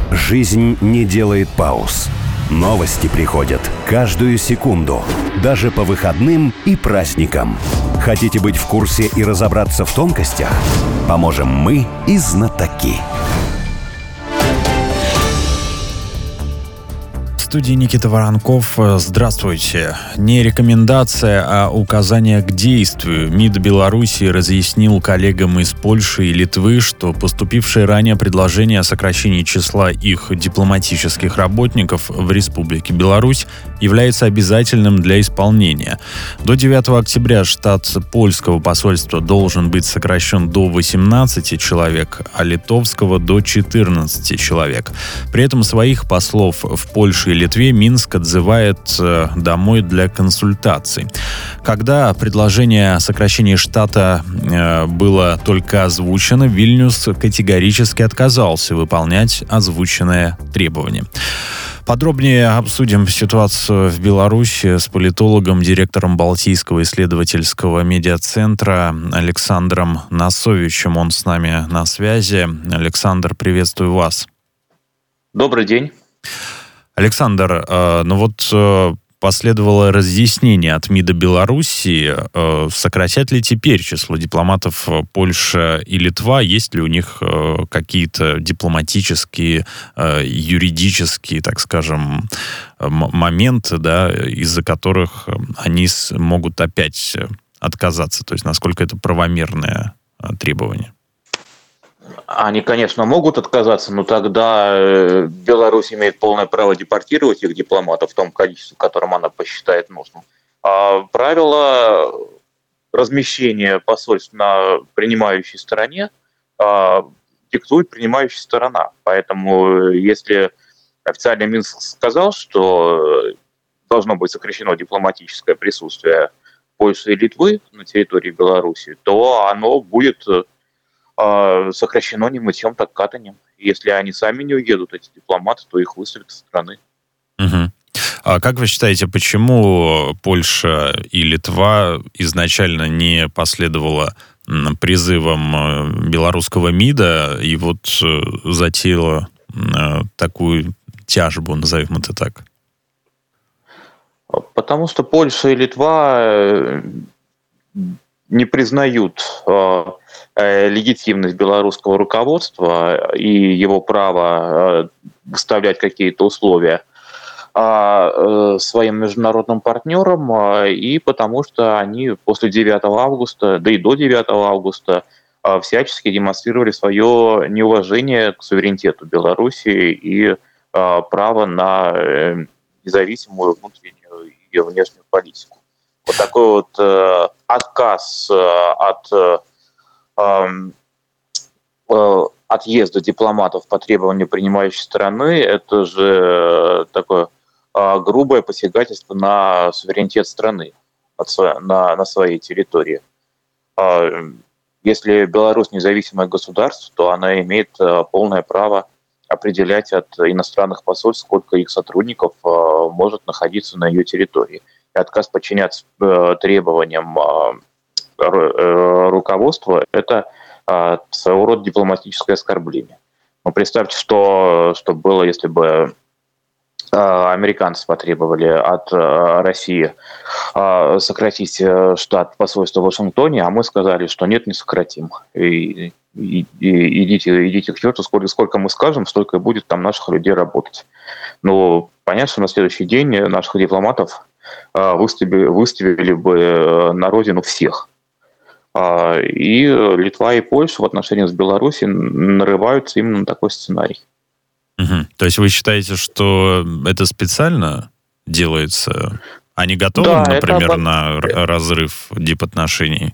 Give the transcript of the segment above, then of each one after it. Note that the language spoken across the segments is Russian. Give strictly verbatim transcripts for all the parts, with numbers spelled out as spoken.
Жизнь не делает пауз. Новости приходят каждую секунду, даже по выходным и праздникам. Хотите быть в курсе и разобраться в тонкостях? Поможем мы и знатоки. В студии Никита Воронков. Здравствуйте. Не рекомендация, а указание к действию. МИД Беларуси разъяснил коллегам из Польши и Литвы, что поступившее ранее предложение о сокращении числа их дипломатических работников в Республике Беларусь является обязательным для исполнения. До девятого октября штат польского посольства должен быть сокращен до восемнадцати человек, а литовского до четырнадцати человек. При этом своих послов в Польше и Литве Минск отзывает э, домой для консультаций. Когда предложение о сокращении штата э, было только озвучено, Вильнюс категорически отказался выполнять озвученное требование. Подробнее обсудим ситуацию в Беларуси с политологом, директором Балтийского исследовательского медиацентра Александром Насовичем. Он с нами на связи. Александр, приветствую вас. Добрый день. Александр, э, ну вот э, последовало разъяснение от МИДа Беларуси. Э, сократят ли теперь число дипломатов Польша и Литва? Есть ли у них э, какие-то дипломатические, э, юридические, так скажем, м- моменты, да, из-за которых они с- могут опять отказаться? То есть насколько это правомерное э, требование? Они, конечно, могут отказаться, но тогда Беларусь имеет полное право депортировать их дипломатов в том количестве, в котором она посчитает нужным. А правила размещения посольств на принимающей стороне а, диктует принимающая сторона. Поэтому если официальный Минск сказал, что должно быть сокращено дипломатическое присутствие Польши и Литвы на территории Беларуси, то оно будет сокращено не мытьем, так катанием. Если они сами не уедут, эти дипломаты, то их выставят со страны. Угу. А как вы считаете, почему Польша и Литва изначально не последовала призывам белорусского МИДа и вот затеяла такую тяжбу, назовем это так? Потому что Польша и Литва не признают легитимность белорусского руководства и его право выставлять какие-то условия своим международным партнерам, и потому что они после девятого августа, да и до девятого августа, всячески демонстрировали свое неуважение к суверенитету Беларуси и право на независимую внутреннюю и внешнюю политику. Вот такой вот э, отказ э, от э, э, отъезда дипломатов по требованию принимающей стороны, это же такое э, грубое посягательство на суверенитет страны на, на своей территории. Э, если Беларусь независимое государство, то она имеет э, полное право определять от иностранных посольств, сколько их сотрудников э, может находиться на ее территории. Отказ подчиняться требованиям руководства – это своего рода дипломатическое оскорбление. Но представьте, что, что было, если бы американцы потребовали от России сократить штат посольства в Вашингтоне, а мы сказали, что нет, не сократим. И, и, и идите, идите к черту, сколько, сколько мы скажем, столько и будет там наших людей работать. Но понятно, что на следующий день наших дипломатов выставили, выставили бы на родину всех. И Литва и Польша в отношении с Беларусью нарываются именно на такой сценарий. Угу. То есть вы считаете, что это специально делается? Они готовы, да, например, это... на разрыв дипотношений?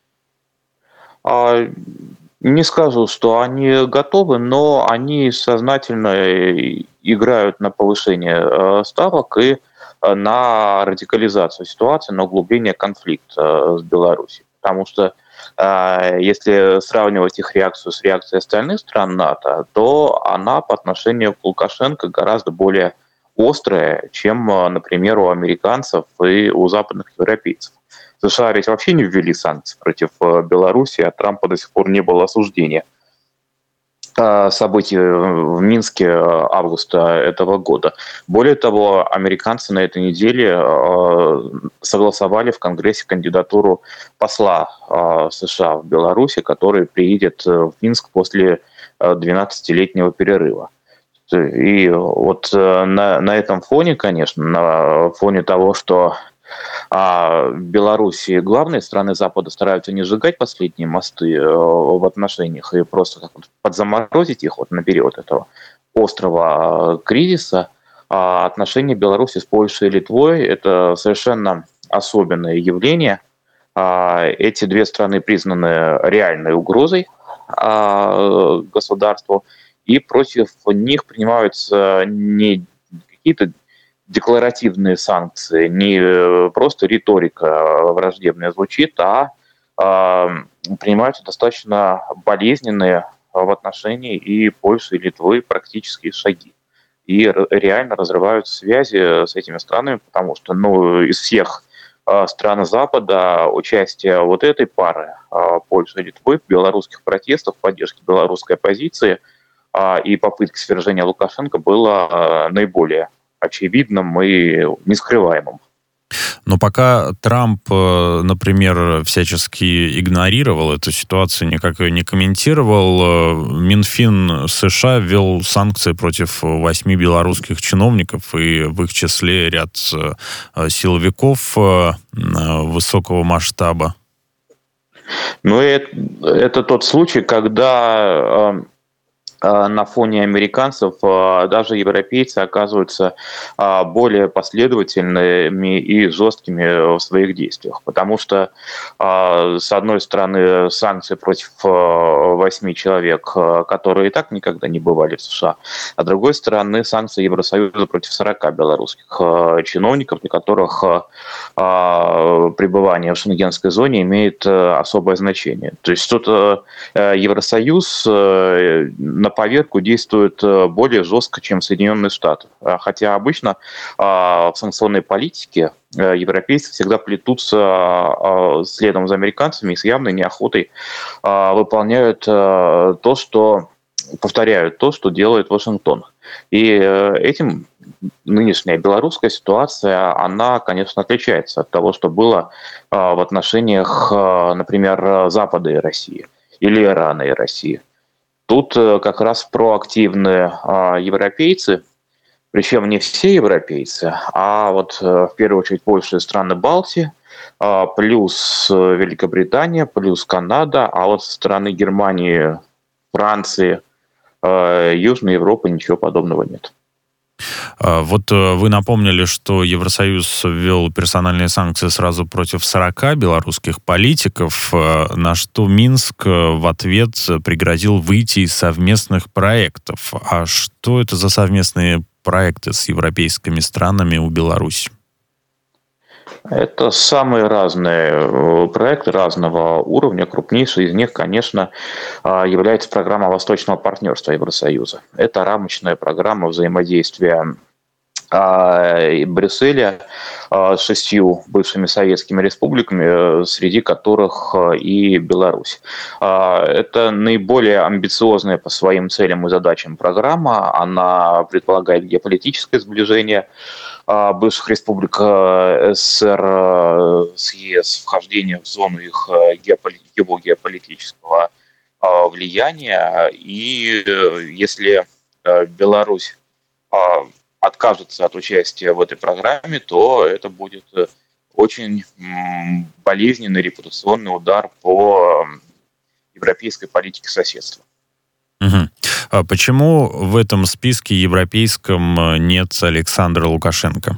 Не скажу, что они готовы, но они сознательно играют на повышение ставок и на радикализацию ситуации, на углубление конфликта с Беларусью. Потому что если сравнивать их реакцию с реакцией остальных стран НАТО, то она по отношению к Лукашенко гораздо более острая, чем, например, у американцев и у западных европейцев. США ведь вообще не ввели санкции против Беларуси, а Трампа до сих пор не было осуждения событий в Минске августа этого года. Более того, американцы на этой неделе согласовали в Конгрессе кандидатуру посла США в Беларуси, который приедет в Минск после двенадцатилетнего перерыва. И вот на, на этом фоне, конечно, на фоне того, что а в Беларуси главные страны Запада стараются не сжигать последние мосты в отношениях и просто как подзаморозить их вот на период этого острого кризиса. А отношения Беларуси с Польшей и Литвой – это совершенно особенное явление. Эти две страны признаны реальной угрозой государству, и против них принимаются не какие-то декларативные санкции, не просто риторика враждебная звучит, а принимаются достаточно болезненные в отношении и Польши, и Литвы практические шаги. И реально разрываются связи с этими странами, потому что ну, из всех стран Запада участие вот этой пары, Польши и Литвы, в белорусских протестах, поддержке белорусской оппозиции и попытки свержения Лукашенко было наиболее очевидным и нескрываемым. Но пока Трамп, например, всячески игнорировал эту ситуацию, никак ее не комментировал, Минфин США ввел санкции против восьми белорусских чиновников, и в их числе ряд силовиков высокого масштаба. Ну, это, это тот случай, когда на фоне американцев даже европейцы оказываются более последовательными и жесткими в своих действиях. Потому что, с одной стороны, санкции против восьми человек, которые и так никогда не бывали в США, а с другой стороны, санкции Евросоюза против сорока белорусских чиновников, для которых пребывание в шенгенской зоне имеет особое значение. То есть тут Евросоюз на поверку действует более жестко, чем Соединенные Штаты. Хотя обычно в санкционной политике европейцы всегда плетутся следом за американцами и с явной неохотой выполняют то, что повторяют то, что делает Вашингтон. И этим нынешняя белорусская ситуация, она, конечно, отличается от того, что было в отношениях, например, Запада и России или Ирана и России. Тут как раз проактивные европейцы, причем не все европейцы, а вот в первую очередь Польша и страны Балтии, плюс Великобритания, плюс Канада, а вот со стороны Германии, Франции, Южной Европы ничего подобного нет. Вот вы напомнили, что Евросоюз ввел персональные санкции сразу против сорока белорусских политиков, на что Минск в ответ пригрозил выйти из совместных проектов. А что это за совместные проекты с европейскими странами у Беларуси? Это самые разные проекты разного уровня. Крупнейший из них, конечно, является программа Восточного партнерства Евросоюза. Это рамочная программа взаимодействия Брюсселя с шестью бывшими советскими республиками, среди которых и Беларусь. Это наиболее амбициозная по своим целям и задачам программа. Она предполагает геополитическое сближение бывших республик СССР с ЕС, вхождение в зону их его геополитического влияния. И если Беларусь откажется от участия в этой программе, то это будет очень болезненный репутационный удар по европейской политике соседства. Угу. А почему в этом списке европейском нет Александра Лукашенко?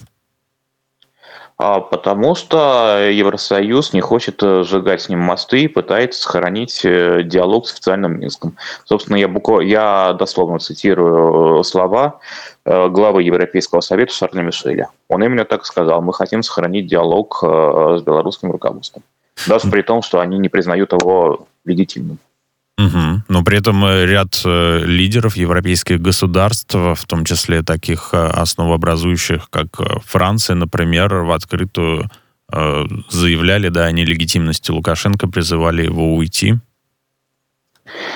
Потому что Евросоюз не хочет сжигать с ним мосты и пытается сохранить диалог с официальным Минском. Собственно, я, буквально, я дословно цитирую слова главы Европейского совета Шарля Мишеля. Он именно так сказал: мы хотим сохранить диалог с белорусским руководством, даже при том, что они не признают его легитимным. Угу. Но при этом ряд лидеров европейских государств, в том числе таких основообразующих, как Франция, например, в открытую э, заявляли да, о нелегитимности Лукашенко, призывали его уйти.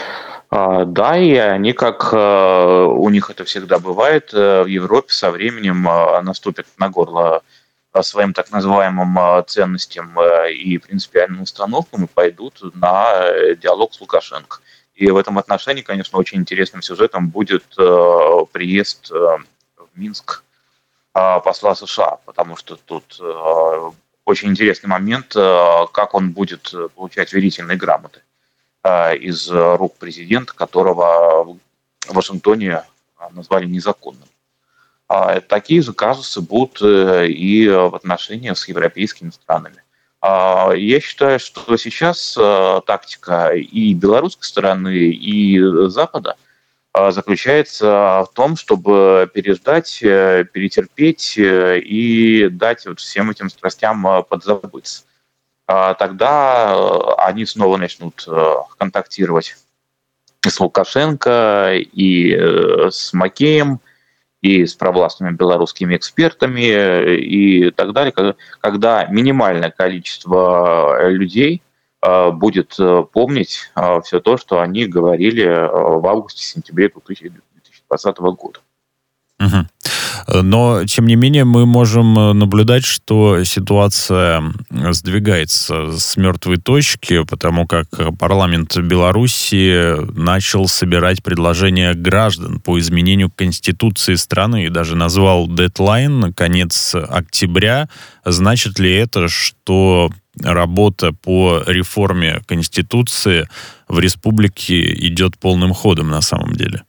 А, Да, и они, как э, у них это всегда бывает, э, в Европе со временем э, наступят на горло э, своим так называемым э, ценностям э, и принципиальным установкам и пойдут на э, диалог с Лукашенко. И в этом отношении, конечно, очень интересным сюжетом будет э, приезд э, в Минск э, посла США, потому что тут э, очень интересный момент, э, как он будет э, получать верительные грамоты э, из рук президента, которого в Вашингтоне э, назвали незаконным. А Такие же казусы будут э, и в отношениях с европейскими странами. А, Я считаю, что сейчас э, тактика и белорусской стороны, и Запада э, заключается в том, чтобы переждать, э, перетерпеть э, и дать вот всем этим страстям э, подзабыться. А Тогда э, они снова начнут э, контактировать с Лукашенко и э, с Макеем, и с провластными белорусскими экспертами э, и так далее, когда когда минимальное количество э, людей э, будет э, помнить все то, что они говорили э, в августе-сентябре две тысячи двадцатого года. Мгм. Но, тем не менее, мы можем э, наблюдать, что ситуация м, сдвигается с мертвой точки, потому как э, парламент Беларуси начал собирать предложения граждан по изменению Конституции страны и даже назвал дедлайн конец октября. Значит ли это, что работа по реформе Конституции в республике идет полным ходом на самом деле?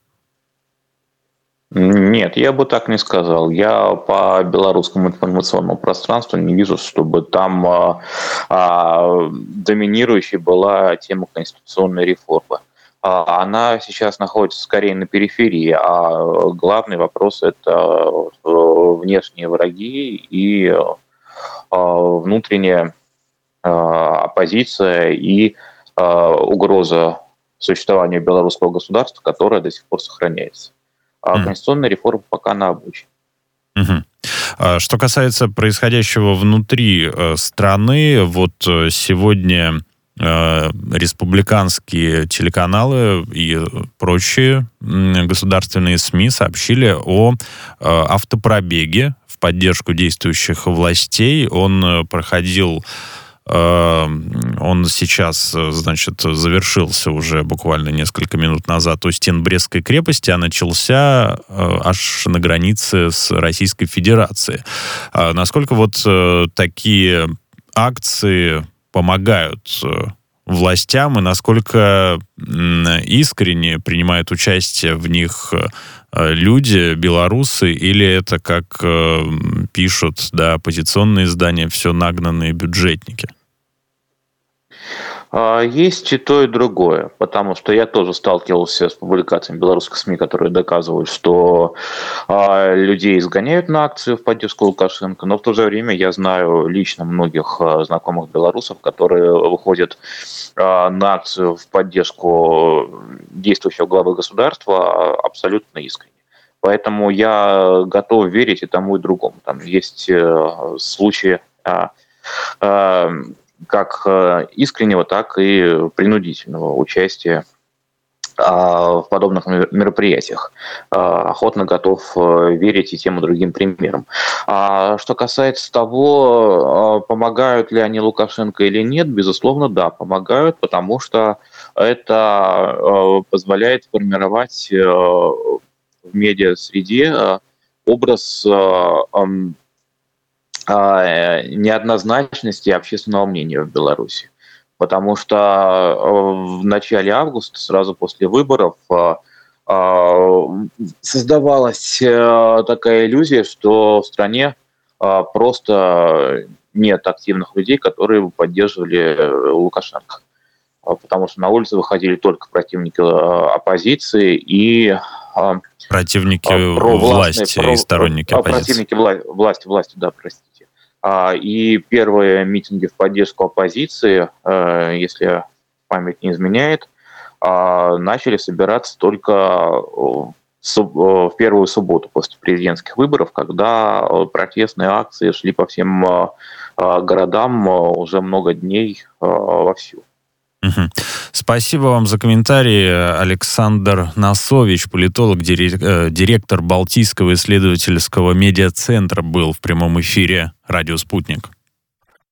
Нет, я бы так не сказал. Я по белорусскому информационному пространству не вижу, чтобы там а, а, доминирующей была тема конституционной реформы. А, Она сейчас находится скорее на периферии, а главный вопрос – это э, внешние враги и э, внутренняя э, оппозиция и э, угроза существования белорусского государства, которая до сих пор сохраняется. А М. конституционная реформа пока на обочине. Мгм. А Что касается происходящего внутри э, страны, вот э, сегодня э, республиканские телеканалы и прочие м, государственные СМИ сообщили о э, автопробеге в поддержку действующих властей. Он э, проходил Э, Он сейчас, э, значит, завершился уже буквально несколько минут назад у стен Брестской крепости, а начался э, аж на границе с Российской Федерацией. А насколько вот э, такие акции помогают э, властям и насколько м, искренне принимают участие в них э, люди, белорусы, или это, как э, пишут, да, оппозиционные издания, все нагнанные бюджетники? А, Есть и то, и другое, потому что я тоже сталкивался с публикациями белорусских СМИ, которые доказывают, что а, людей изгоняют на акцию в поддержку Лукашенко, но в то же время я знаю лично многих а, знакомых белорусов, которые выходят а, на акцию в поддержку действующего главы государства а, абсолютно искренне. Поэтому я готов верить и тому, и другому. Там есть э, случаи а, а, как э, искреннего, так и принудительного участия а, в подобных мер- мероприятиях. А, Охотно готов э, верить и тем, и другим примерам. А что касается того, а, помогают ли они Лукашенко или нет, безусловно, да, помогают, потому что это э, позволяет формировать э, в медиа-среде э, образ э, ам, а, неоднозначности общественного мнения в Беларуси. Потому что э, в начале августа, сразу после выборов, э, э, создавалась э, такая иллюзия, что в стране э, просто нет активных людей, которые бы поддерживали э, Лукашенко. А, Потому что на улице выходили только противники э, оппозиции и э, Противники а, провластные, власти про- и сторонники а, оппозиции. противники вла- власти, власти, да, простите. А, И первые митинги в поддержку оппозиции, э, если память не изменяет, а, начали собираться только э, в суб- э, в первую субботу после президентских выборов, когда э, протестные акции шли по всем э, э, городам э, уже много дней э, вовсю. Мгм. Спасибо вам за комментарии. Александр Насович, политолог, директор Балтийского исследовательского медиацентра, был в прямом эфире «Радио Спутник».